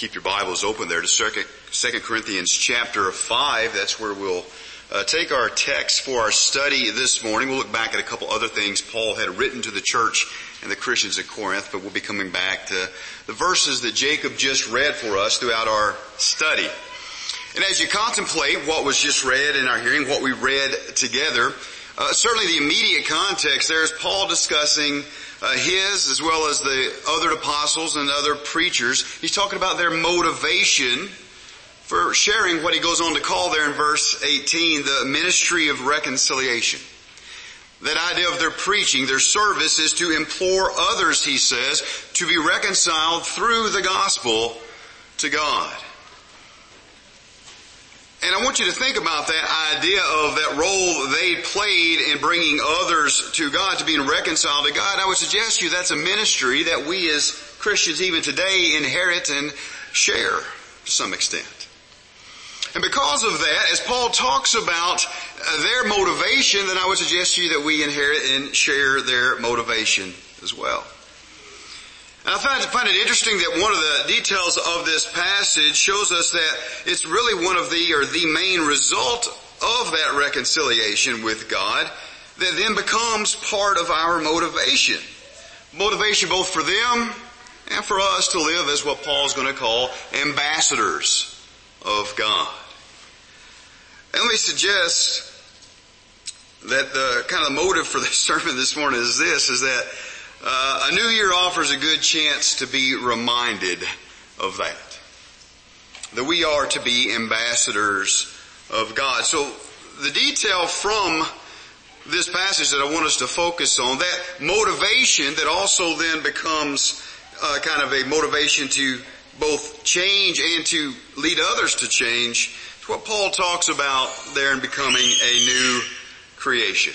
keep your Bibles open there to 2 Corinthians chapter 5. That's where we'll take our text for our study this morning. We'll look back at a couple other things Paul had written to the church and the Christians at Corinth, but we'll be coming back to the verses that Jacob just read for us throughout our study. And as you contemplate what was just read in our hearing, what we read together, certainly the immediate context there is Paul discussing his as well as the other apostles and other preachers. He's talking about their motivation for sharing what he goes on to call there in verse 18, the ministry of reconciliation. That idea of their preaching, their service is to implore others, he says, to be reconciled through the gospel to God. And I want you to think about that idea of that role they played in bringing others to God, to being reconciled to God. I would suggest to you that's a ministry that we as Christians even today inherit and share to some extent. And because of that, as Paul talks about their motivation, then I would suggest to you that we inherit and share their motivation as well. And I find it interesting that one of the details of this passage shows us that it's really one of the main result of that reconciliation with God that then becomes part of our motivation. Motivation both for them and for us to live as what Paul's going to call ambassadors of God. And let me suggest that the kind of motive for this sermon this morning is that a new year offers a good chance to be reminded of that. That we are to be ambassadors of God. So the detail from this passage that I want us to focus on, that motivation that also then becomes kind of a motivation to both change and to lead others to change, is what Paul talks about there in becoming a new creation.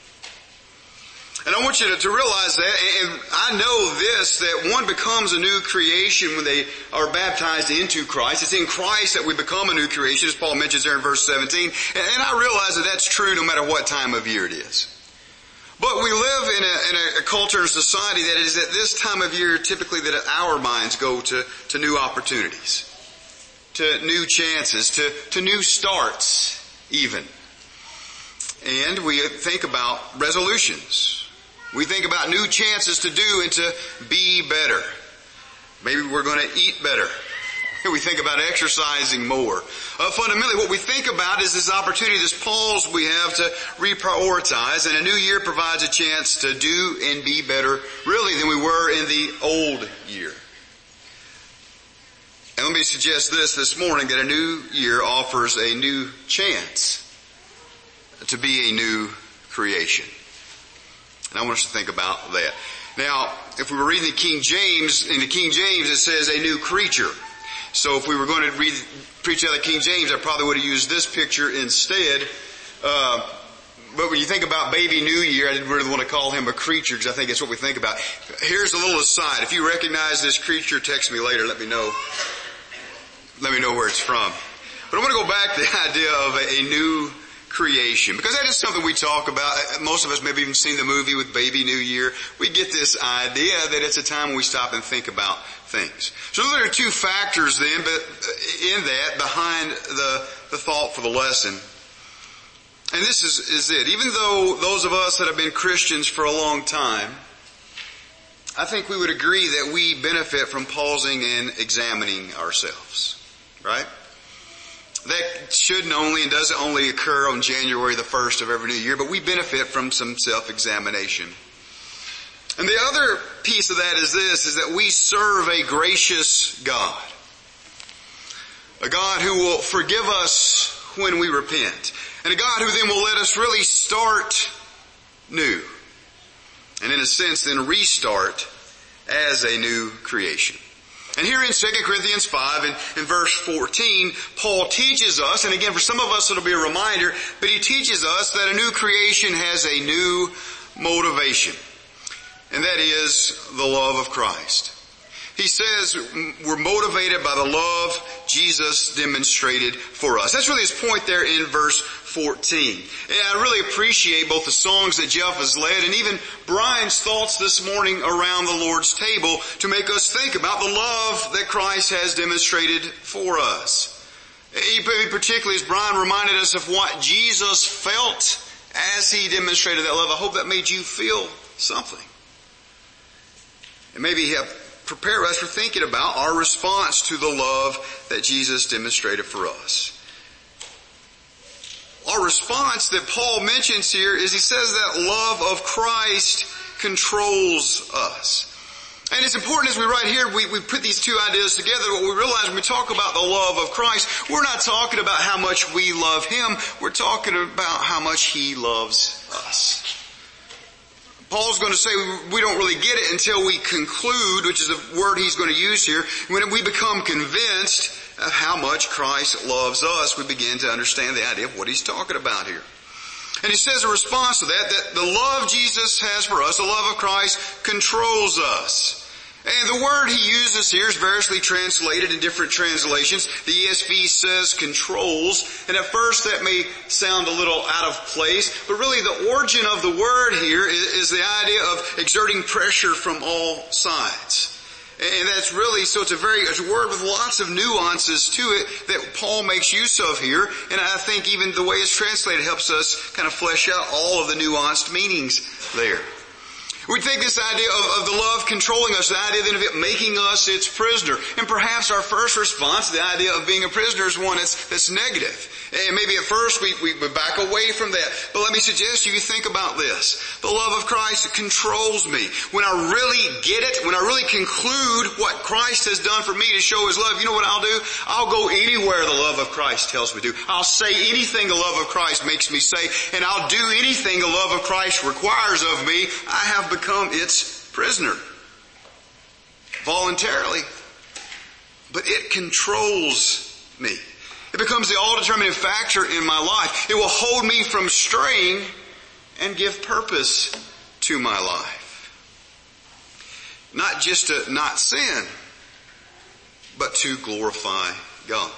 And I want you to realize that, and I know this, that one becomes a new creation when they are baptized into Christ. It's in Christ that we become a new creation, as Paul mentions there in verse 17. And I realize that that's true no matter what time of year it is. But we live in a culture and society that is at this time of year typically that our minds go to new opportunities, to new chances, to new starts even. And we think about resolutions. We think about new chances to do and to be better. Maybe we're going to eat better. We think about exercising more. Fundamentally, what we think about is this opportunity, this pause we have to reprioritize, and a new year provides a chance to do and be better, really, than we were in the old year. And let me suggest this morning, that a new year offers a new chance to be a new creation. And I want us to think about that. Now, if we were reading the King James, in the King James it says a new creature. So if we were going to preach out of King James, I probably would have used this picture instead. But when you think about baby New Year, I didn't really want to call him a creature because I think it's what we think about. Here's a little aside. If you recognize this creature, text me later. Let me know where it's from. But I want to go back to the idea of a new creation, because that is something we talk about. Most of us maybe even seen the movie with Baby New Year. We get this idea that it's a time when we stop and think about things. So there are two factors then, but in that, behind the thought for the lesson. And this is it. Even though those of us that have been Christians for a long time, I think we would agree that we benefit from pausing and examining ourselves. Right? That shouldn't only and doesn't only occur on January the 1st of every new year, but we benefit from some self-examination. And the other piece of that is that we serve a gracious God. A God who will forgive us when we repent. And a God who then will let us really start new. And in a sense then restart as a new creation. And here in 2 Corinthians 5 in verse 14, Paul teaches us, and again for some of us it'll be a reminder, but he teaches us that a new creation has a new motivation. And that is the love of Christ. He says we're motivated by the love Jesus demonstrated for us. That's really his point there in verse 14. And I really appreciate both the songs that Jeff has led and even Brian's thoughts this morning around the Lord's table to make us think about the love that Christ has demonstrated for us. Particularly as Brian reminded us of what Jesus felt as he demonstrated that love. I hope that made you feel something. And maybe prepare us for thinking about our response to the love that Jesus demonstrated for us. Our response that Paul mentions here is he says that love of Christ controls us. And it's important as we write here, we put these two ideas together. What we realize when we talk about the love of Christ, we're not talking about how much we love Him. We're talking about how much He loves us. Paul's going to say we don't really get it until we conclude, which is the word he's going to use here. When we become convinced of how much Christ loves us, we begin to understand the idea of what he's talking about here. And he says in response to that the love Jesus has for us, the love of Christ, controls us. And the word he uses here is variously translated in different translations. The ESV says controls, and at first that may sound a little out of place, but really the origin of the word here is the idea of exerting pressure from all sides. And that's really, so it's a word with lots of nuances to it that Paul makes use of here. And I think even the way it's translated helps us kind of flesh out all of the nuanced meanings there. We take this idea of the love controlling us, the idea then of it making us its prisoner. And perhaps our first response to the idea of being a prisoner is one that's negative. And maybe at first we back away from that. But let me suggest you think about this. The love of Christ controls me. When I really get it, when I really conclude what Christ has done for me to show His love, you know what I'll do? I'll go anywhere the love of Christ tells me to. I'll say anything the love of Christ makes me say, and I'll do anything the love of Christ requires of me. I have become its prisoner. Voluntarily. But it controls me. It becomes the all-determining factor in my life. It will hold me from straying and give purpose to my life. Not just to not sin, but to glorify God.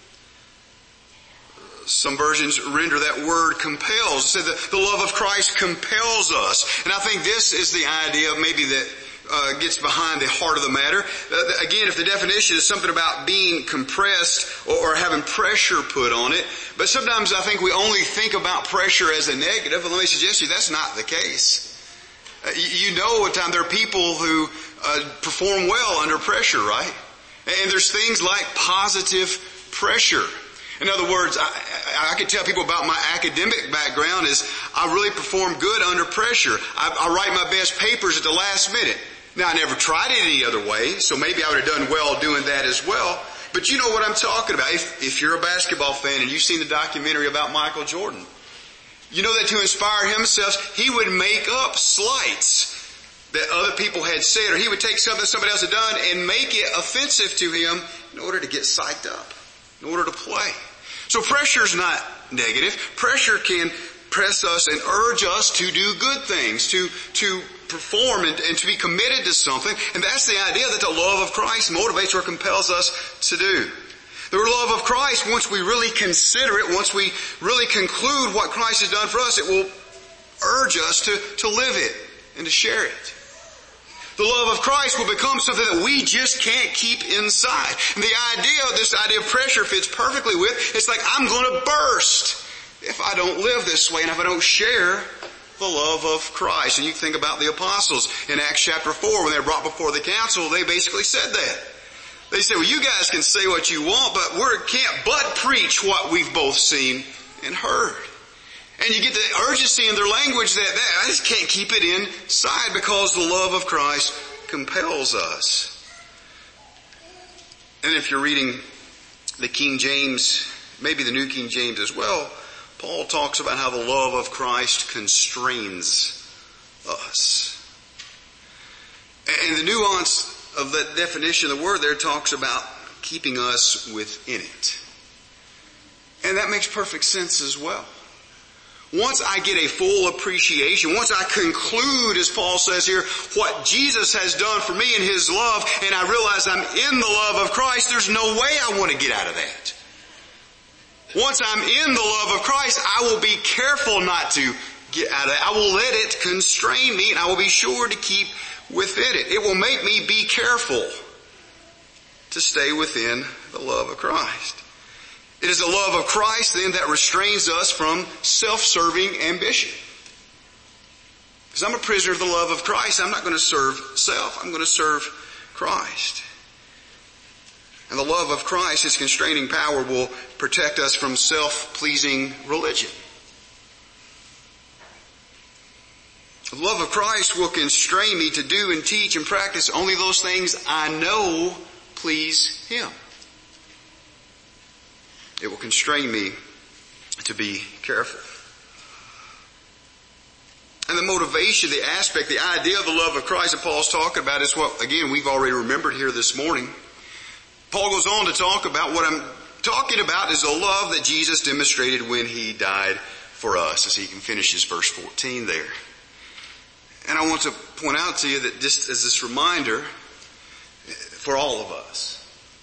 Some versions render that word compels. Say that the love of Christ compels us. And I think this is the idea maybe that gets behind the heart of the matter. Again, if the definition is something about being compressed or having pressure put on it, but sometimes I think we only think about pressure as a negative, and let me suggest to you that's not the case. You know at times there are people who perform well under pressure, right? And there's things like positive pressure. In other words, I can tell people about my academic background is I really perform good under pressure. I write my best papers at the last minute. Now, I never tried it any other way, so maybe I would have done well doing that as well. But you know what I'm talking about. If you're a basketball fan and you've seen the documentary about Michael Jordan, you know that to inspire himself, he would make up slights that other people had said, or he would take something somebody else had done and make it offensive to him in order to get psyched up, in order to play. So pressure's not negative. Pressure can press us and urge us to do good things, to perform and to be committed to something. And that's the idea that the love of Christ motivates or compels us to do. The love of Christ, once we really consider it, once we really conclude what Christ has done for us, it will urge us to live it and to share it. The love of Christ will become something that we just can't keep inside. And this idea of pressure fits perfectly with, it's like I'm going to burst if I don't live this way and if I don't share the love of Christ. And you think about the apostles in Acts chapter 4 when they were brought before the council, they basically said that. They said, well, you guys can say what you want, but we can't but preach what we've both seen and heard. And you get the urgency in their language that I just can't keep it inside because the love of Christ compels us. And if you're reading the King James, maybe the New King James as well, Paul talks about how the love of Christ constrains us. And the nuance of that definition of the word there talks about keeping us within it. And that makes perfect sense as well. Once I get a full appreciation, once I conclude, as Paul says here, what Jesus has done for me in His love, and I realize I'm in the love of Christ, there's no way I want to get out of that. Once I'm in the love of Christ, I will be careful not to get out of it. I will let it constrain me, and I will be sure to keep within it. It will make me be careful to stay within the love of Christ. It is the love of Christ then that restrains us from self-serving ambition. Because I'm a prisoner of the love of Christ, I'm not going to serve self, I'm going to serve Christ. And the love of Christ, His constraining power, will protect us from self-pleasing religion. The love of Christ will constrain me to do and teach and practice only those things I know please Him. It will constrain me to be careful. And the motivation, the aspect, the idea of the love of Christ that Paul's talking about is what, again, we've already remembered here this morning. Paul goes on to talk about what I'm talking about is the love that Jesus demonstrated when He died for us, as he finishes verse 14 there. And I want to point out to you that just as this reminder for all of us.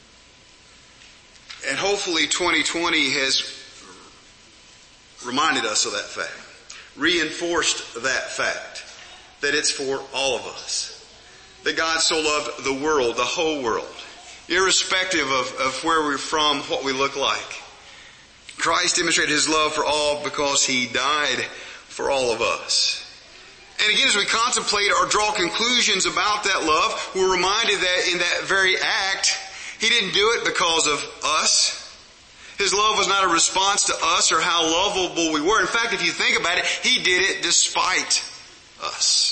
And hopefully 2020 has reminded us of that fact, reinforced that fact, that it's for all of us. That God so loved the world, the whole world, irrespective of where we're from, what we look like. Christ demonstrated His love for all because He died for all of us. And again, as we contemplate or draw conclusions about that love, we're reminded that in that very act, He didn't do it because of us. His love was not a response to us or how lovable we were. In fact, if you think about it, He did it despite us.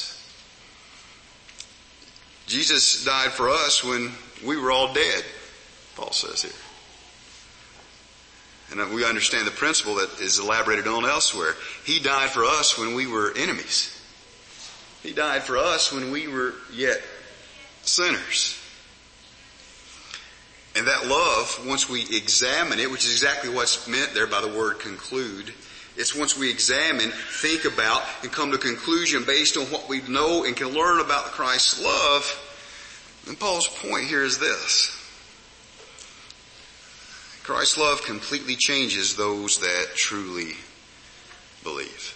Jesus died for us when we were all dead, Paul says here. And we understand the principle that is elaborated on elsewhere. He died for us when we were enemies. He died for us when we were yet sinners. And that love, once we examine it, which is exactly what's meant there by the word conclude, it's once we examine, think about, and come to a conclusion based on what we know and can learn about Christ's love. And Paul's point here is this. Christ's love completely changes those that truly believe.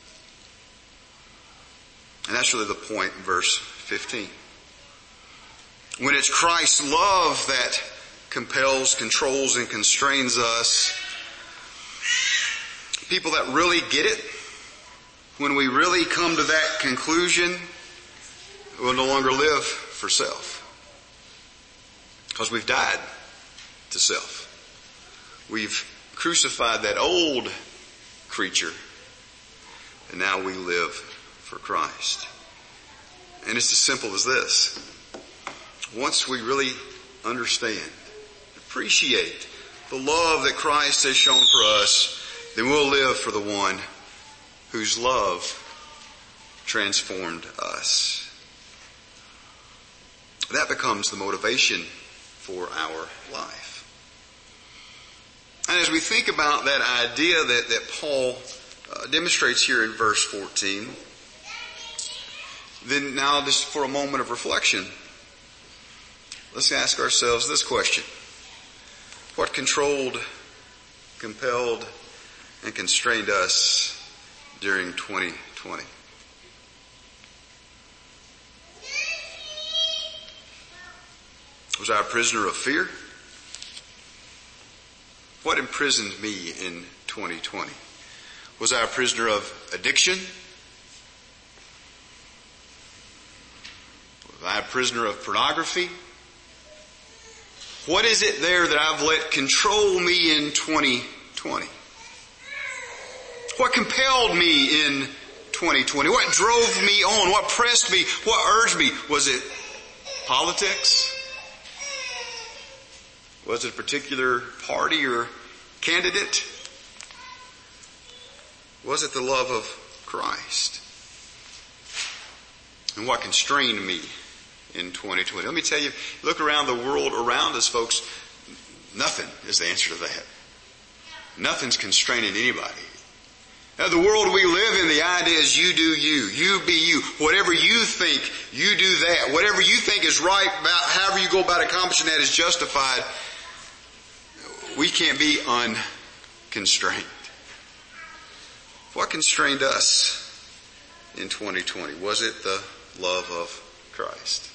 And that's really the point in verse 15. When it's Christ's love that compels, controls, and constrains us, people that really get it, when we really come to that conclusion, we'll no longer live for self. Because we've died to self. We've crucified that old creature, and now we live for Christ. And it's as simple as this. Once we really understand, appreciate the love that Christ has shown for us, then we'll live for the one whose love transformed us. That becomes the motivation for our life. And as we think about that idea that Paul demonstrates here in verse 14, then now just for a moment of reflection, let's ask ourselves this question. What controlled, compelled, and constrained us during 2020? Was I a prisoner of fear? What imprisoned me in 2020? Was I a prisoner of addiction? Was I a prisoner of pornography? What is it there that I've let control me in 2020? What compelled me in 2020? What drove me on? What pressed me? What urged me? Was it politics? Was it a particular party or candidate? Was it the love of Christ? And what constrained me in 2020? Let me tell you, look around the world around us, folks, nothing is the answer to that. Nothing's constraining anybody. Now, the world we live in, the idea is you do you. You be you. Whatever you think, you do that. Whatever you think is right, about however you go about accomplishing that is justified. We can't be constrained. What constrained us in 2020? Was it the love of Christ?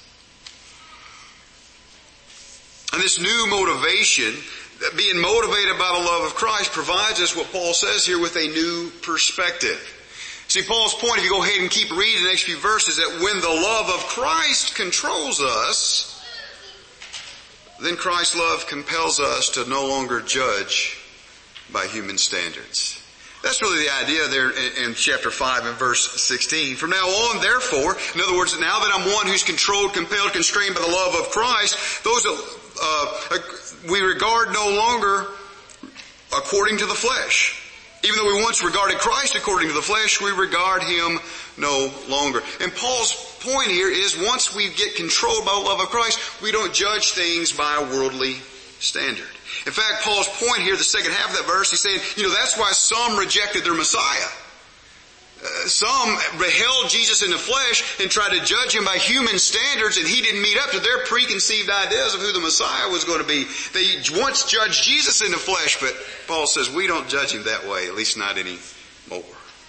And this new motivation, being motivated by the love of Christ, provides us what Paul says here with a new perspective. See, Paul's point, if you go ahead and keep reading the next few verses, that when the love of Christ controls us, then Christ's love compels us to no longer judge by human standards. That's really the idea there in chapter 5 and verse 16. From now on, therefore, in other words, now that I'm one who's controlled, compelled, constrained by the love of Christ, those that we regard no longer according to the flesh. Even though we once regarded Christ according to the flesh, we regard Him no longer. And Paul's point here is once we get controlled by the love of Christ, we don't judge things by a worldly standard. In fact, Paul's point here, the second half of that verse, he's saying, that's why some rejected their Messiah. Some beheld Jesus in the flesh and tried to judge Him by human standards, and He didn't meet up to their preconceived ideas of who the Messiah was going to be. They once judged Jesus in the flesh, but Paul says we don't judge Him that way, at least not anymore.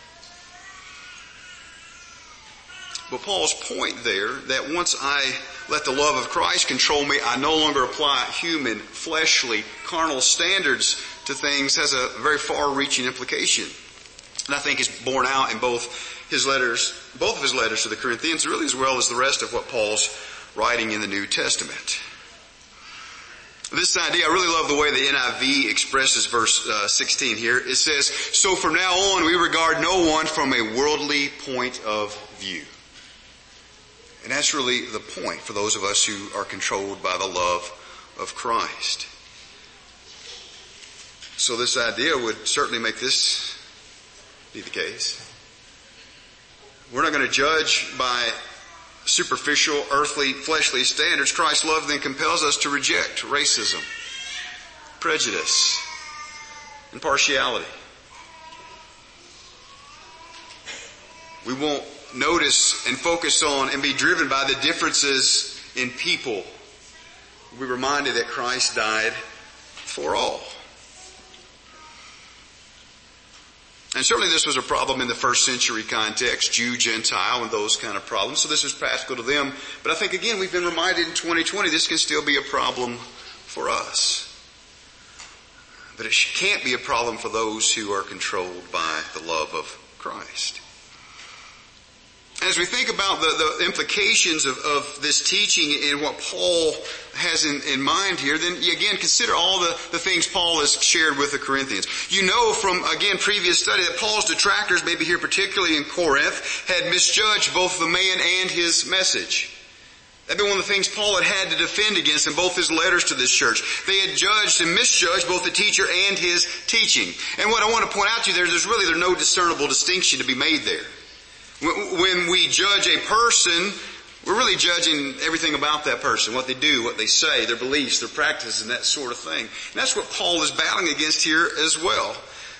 But Paul's point there, that once I let the love of Christ control me, I no longer apply human, fleshly, carnal standards to things, has a very far-reaching implication. And I think is borne out in both of his letters to the Corinthians, really as well as the rest of what Paul's writing in the New Testament. This idea, I really love the way the NIV expresses verse 16 here. It says, so from now on we regard no one from a worldly point of view. And that's really the point for those of us who are controlled by the love of Christ. So this idea would certainly make this be the case. We're not going to judge by superficial, earthly, fleshly standards. Christ's love then compels us to reject racism, prejudice, and partiality. We won't notice and focus on and be driven by the differences in people. We're reminded that Christ died for all. And certainly this was a problem in the first century context, Jew, Gentile, and those kind of problems. So this was practical to them. But I think again, we've been reminded in 2020 this can still be a problem for us. But it can't be a problem for those who are controlled by the love of Christ. As we think about the implications of this teaching and what Paul has in mind here, then again consider all the things Paul has shared with the Corinthians. You know from, again, previous study that Paul's detractors, maybe here particularly in Corinth, had misjudged both the man and his message. That'd been one of the things Paul had to defend against in both his letters to this church. They had judged and misjudged both the teacher and his teaching. And what I want to point out to you there's no discernible distinction to be made there. When we judge a person, we're really judging everything about that person, what they do, what they say, their beliefs, their practices, and that sort of thing. And that's what Paul is battling against here as well.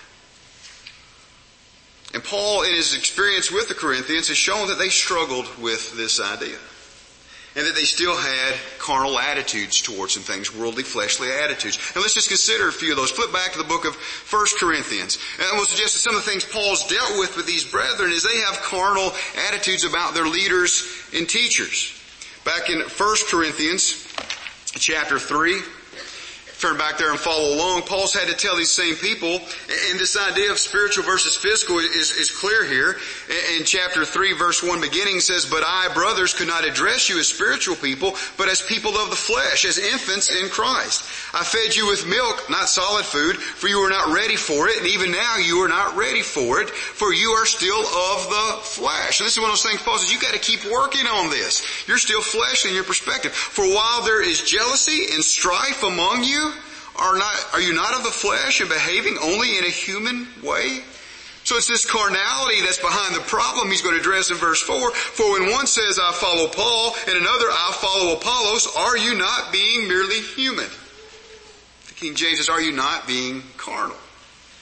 And Paul, in his experience with the Corinthians, has shown that they struggled with this idea. And that they still had carnal attitudes towards some things, worldly, fleshly attitudes. And let's just consider a few of those. Flip back to the book of 1 Corinthians. And we'll suggest that some of the things Paul's dealt with these brethren is they have carnal attitudes about their leaders and teachers. Back in 1 Corinthians chapter 3, turn back there and follow along. Paul's had to tell these same people, and this idea of spiritual versus physical is clear here. In chapter 3 verse 1 beginning says, but I, brothers, could not address you as spiritual people, but as people of the flesh, as infants in Christ. I fed you with milk, not solid food, for you were not ready for it, and even now you are not ready for it, for you are still of the flesh. So this is one of those things Paul says, you got to keep working on this. You're still fleshly in your perspective. For while there is jealousy and strife among you, are you not of the flesh and behaving only in a human way? So it's this carnality that's behind the problem he's going to address in verse 4. For when one says, I follow Paul, and another, I follow Apollos, are you not being merely human? The King James says, are you not being carnal?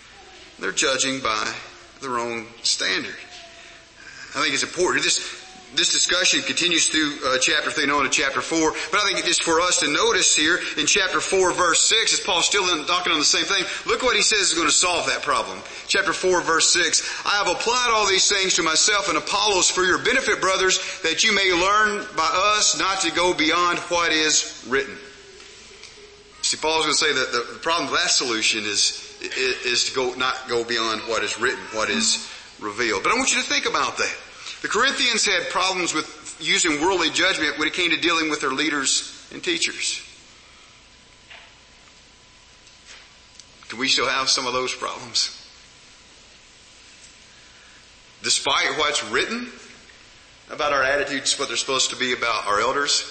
They're judging by their own standard. I think it's important. This discussion continues through chapter 3 and on to chapter 4. But I think it is for us to notice here in chapter 4 verse 6, as Paul's still talking on the same thing, look what he says is going to solve that problem. Chapter 4 verse 6, I have applied all these things to myself and Apollos for your benefit, brothers, that you may learn by us not to go beyond what is written. See, Paul's going to say that the problem with that solution is to not go beyond what is written, what is revealed. But I want you to think about that. The Corinthians had problems with using worldly judgment when it came to dealing with their leaders and teachers. Can we still have some of those problems? Despite what's written about our attitudes, what they're supposed to be about our elders,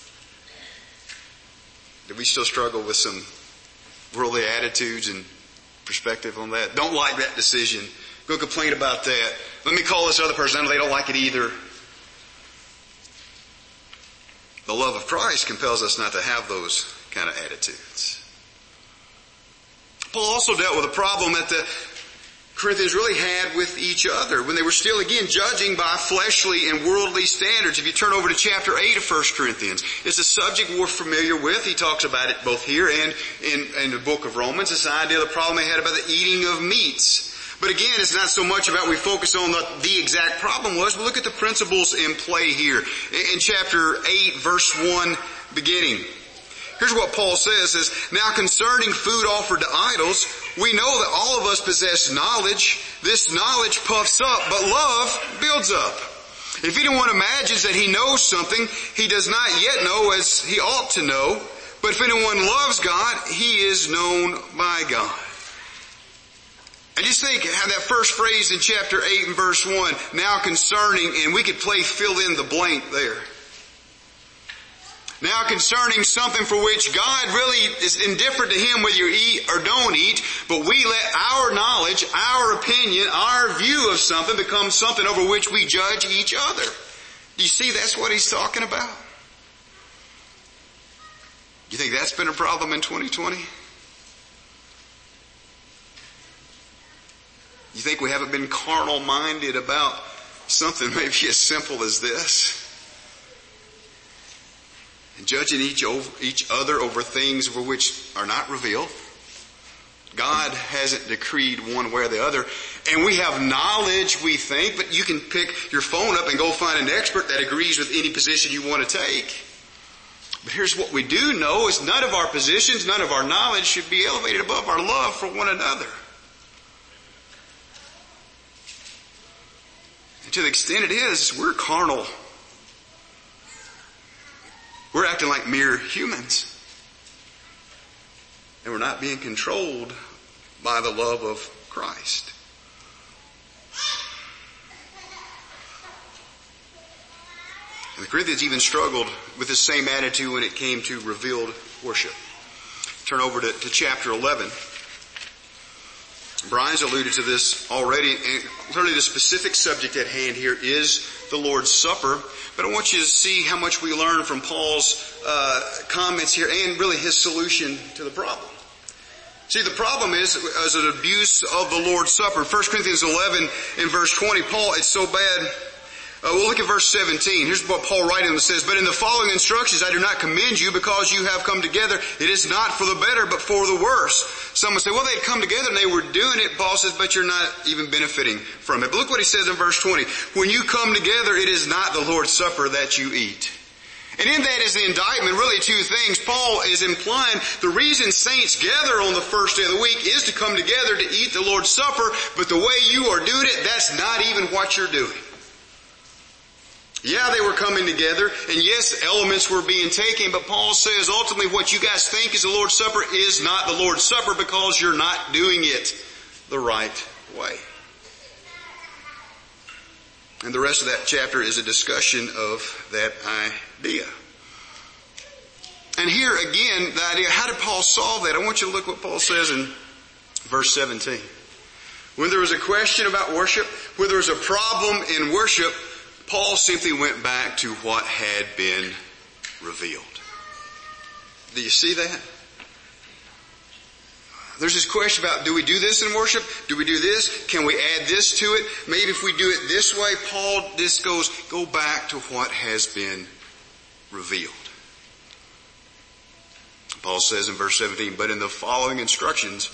do we still struggle with some worldly attitudes and perspective on that? Don't like that decision. Go complain about that. Let me call this other person. I know they don't like it either. The love of Christ compels us not to have those kind of attitudes. Paul also dealt with a problem that the Corinthians really had with each other when they were still, again, judging by fleshly and worldly standards. If you turn over to chapter 8 of 1 Corinthians, it's a subject we're familiar with. He talks about it both here and in the book of Romans. It's the idea of the problem they had about the eating of meats. But again, it's not so much about we focus on the exact problem was, but look at the principles in play here. In chapter 8, verse 1, beginning. Here's what Paul says, now concerning food offered to idols, we know that all of us possess knowledge. This knowledge puffs up, but love builds up. If anyone imagines that he knows something, he does not yet know as he ought to know. But if anyone loves God, he is known by God. And just think how that first phrase in chapter 8 and verse 1, now concerning, and we could play fill in the blank there. Now concerning something for which God really is indifferent to him whether you eat or don't eat, but we let our knowledge, our opinion, our view of something become something over which we judge each other. Do you see that's what he's talking about? You think that's been a problem in 2020? You think we haven't been carnal minded about something maybe as simple as this? And judging each other over things over which are not revealed. God hasn't decreed one way or the other. And we have knowledge, we think, but you can pick your phone up and go find an expert that agrees with any position you want to take. But here's what we do know is none of our positions, none of our knowledge should be elevated above our love for one another. And to the extent it is, we're carnal. We're acting like mere humans. And we're not being controlled by the love of Christ. And the Corinthians even struggled with the same attitude when it came to revealed worship. Turn over to chapter 11. Brian's alluded to this already, and clearly the specific subject at hand here is the Lord's Supper. But I want you to see how much we learn from Paul's comments here and really his solution to the problem. See, the problem is an abuse of the Lord's Supper. 1 Corinthians 11 in verse 20, Paul, it's so bad. We'll look at verse 17. Here's what Paul writing says, but in the following instructions I do not commend you because you have come together. It is not for the better, but for the worse. Some would say, well, they'd come together and they were doing it. Paul says, but you're not even benefiting from it. But look what he says in verse 20. When you come together, it is not the Lord's Supper that you eat. And in that is the indictment, really two things. Paul is implying the reason saints gather on the first day of the week is to come together to eat the Lord's Supper, but the way you are doing it, that's not even what you're doing. Yeah, they were coming together, and yes, elements were being taken, but Paul says ultimately what you guys think is the Lord's Supper is not the Lord's Supper because you're not doing it the right way. And the rest of that chapter is a discussion of that idea. And here again, the idea, how did Paul solve that? I want you to look what Paul says in verse 17. When there was a question about worship, when there was a problem in worship, Paul simply went back to what had been revealed. Do you see that? There's this question about, do we do this in worship? Do we do this? Can we add this to it? Maybe if we do it this way, Paul just goes, go back to what has been revealed. Paul says in verse 17, but in the following instructions,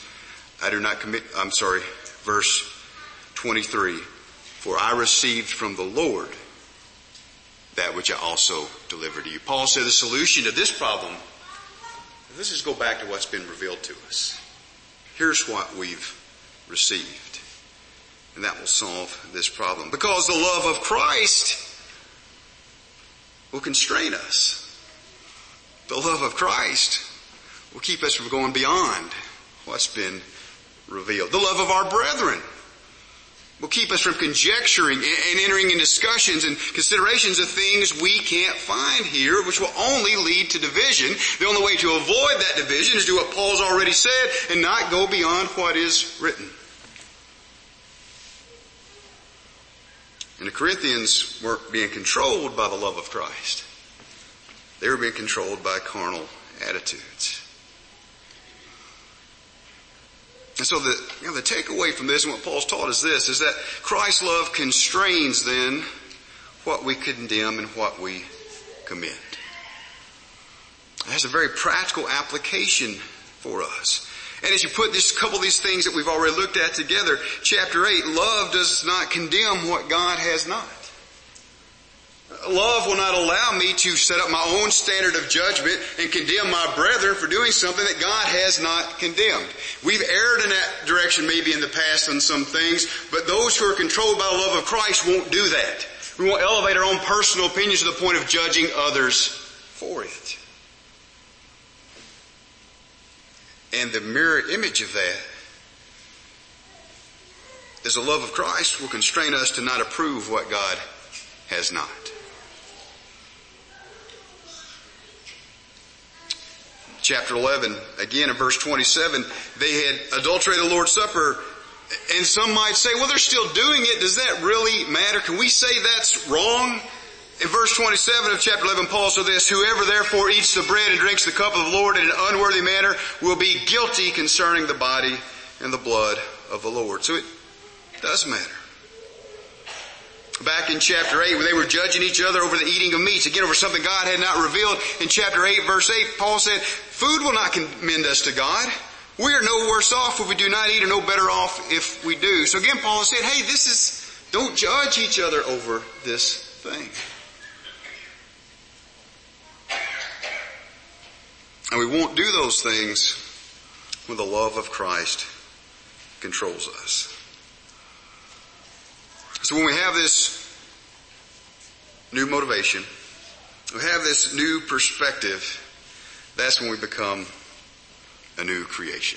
verse 23, for I received from the Lord that which I also delivered to you. Paul said the solution to this problem, let's just go back to what's been revealed to us. Here's what we've received. And that will solve this problem. Because the love of Christ will constrain us. The love of Christ will keep us from going beyond what's been revealed. The love of our brethren will keep us from conjecturing and entering in discussions and considerations of things we can't find here, which will only lead to division. The only way to avoid that division is do what Paul's already said and not go beyond what is written. And the Corinthians weren't being controlled by the love of Christ. They were being controlled by carnal attitudes. And so the takeaway from this and what Paul's taught is this, is that Christ's love constrains then what we condemn and what we commit. It has a very practical application for us. And as you put this couple of these things that we've already looked at together, chapter 8, love does not condemn what God has not. Love will not allow me to set up my own standard of judgment and condemn my brethren for doing something that God has not condemned. We've erred in that direction maybe in the past on some things, but those who are controlled by the love of Christ won't do that. We won't elevate our own personal opinions to the point of judging others for it. And the mirror image of that is the love of Christ will constrain us to not approve what God has not. Chapter 11, again in verse 27, they had adulterated the Lord's Supper, and some might say, well, they're still doing it. Does that really matter? Can we say that's wrong? In verse 27 of chapter 11, Paul said this, whoever therefore eats the bread and drinks the cup of the Lord in an unworthy manner will be guilty concerning the body and the blood of the Lord. So it does matter. Back in chapter 8, when they were judging each other over the eating of meats, again over something God had not revealed, in chapter 8, verse 8, Paul said, food will not commend us to God. We are no worse off if we do not eat, or no better off if we do. So again, Paul said, hey, don't judge each other over this thing. And we won't do those things when the love of Christ controls us. So when we have this new motivation, we have this new perspective, that's when we become a new creation.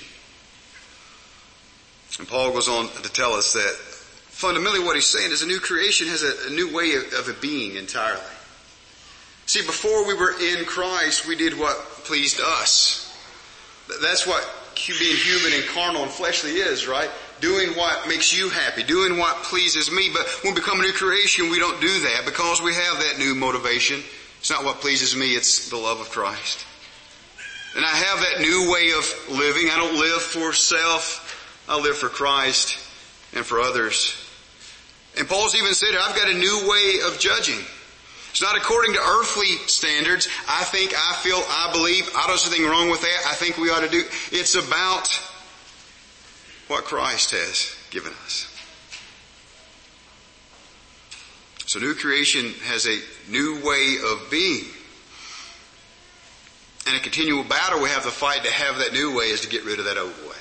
And Paul goes on to tell us that fundamentally what he's saying is a new creation has a new way of being entirely. See, before we were in Christ, we did what pleased us. That's what being human and carnal and fleshly is, right? Doing what makes you happy, doing what pleases me. But when we become a new creation, we don't do that because we have that new motivation. It's not what pleases me, it's the love of Christ. And I have that new way of living. I don't live for self, I live for Christ and for others. And Paul's even said, I've got a new way of judging. It's not according to earthly standards. I think, I feel, I believe. I don't see anything wrong with that. I think we ought to do. It's about what Christ has given us. So new creation has a new way of being. And a continual battle we have to fight to have that new way is to get rid of that old way.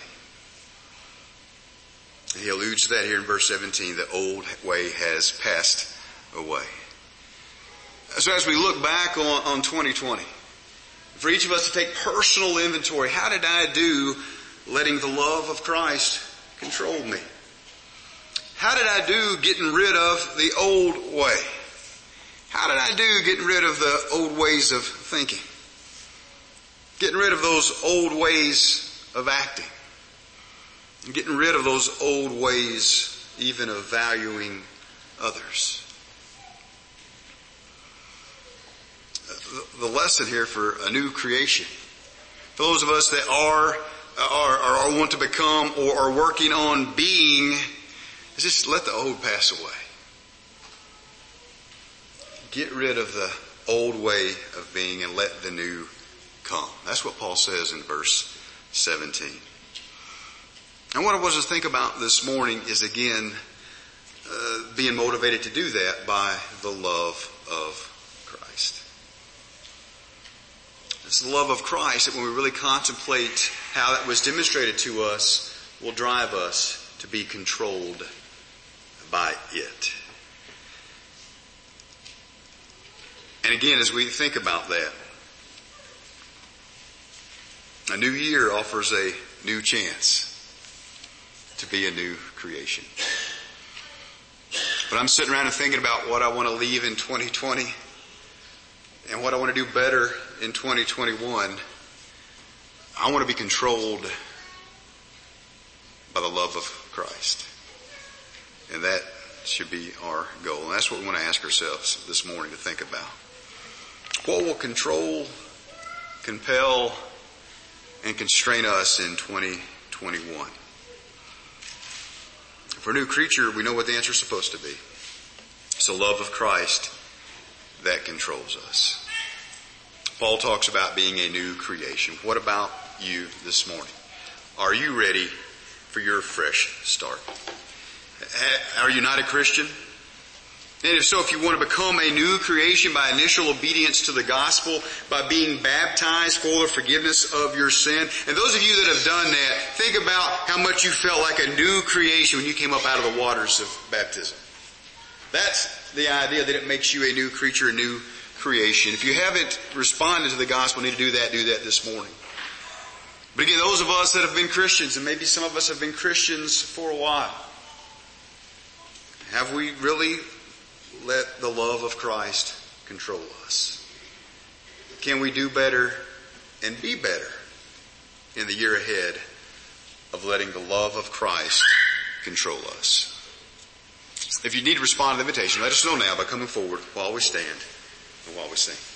And he alludes to that here in verse 17. The old way has passed away. So as we look back on 2020, for each of us to take personal inventory, how did I do letting the love of Christ control me? How did I do getting rid of the old way? How did I do getting rid of the old ways of thinking? Getting rid of those old ways of acting? And getting rid of those old ways even of valuing others? The lesson here for a new creation, for those of us that are or want to become or are working on being is just let the old pass away. Get rid of the old way of being and let the new come. That's what Paul says in verse 17. And what I want us to think about this morning is again being motivated to do that by the love of Christ. It's the love of Christ that when we really contemplate how that was demonstrated to us will drive us to be controlled by it. And again, as we think about that, a new year offers a new chance to be a new creation. But I'm sitting around and thinking about what I want to leave in 2020 and what I want to do better in 2021. I want to be controlled by the love of Christ. And that should be our goal. And that's what we want to ask ourselves this morning to think about. What will control, compel, and constrain us in 2021? For a new creature, we know what the answer is supposed to be. It's the love of Christ that controls us. Paul talks about being a new creation. What about you this morning? Are you ready for your fresh start? Are you not a Christian? And if so, if you want to become a new creation by initial obedience to the gospel, by being baptized for the forgiveness of your sin, and those of you that have done that, think about how much you felt like a new creation when you came up out of the waters of baptism. That's the idea, that it makes you a new creature, a new creation. If you haven't responded to the gospel, need to do that this morning. But again, those of us that have been Christians, and maybe some of us have been Christians for a while, have we really let the love of Christ control us? Can we do better and be better in the year ahead of letting the love of Christ control us? If you need to respond to the invitation, let us know now by coming forward while we stand and while we sing.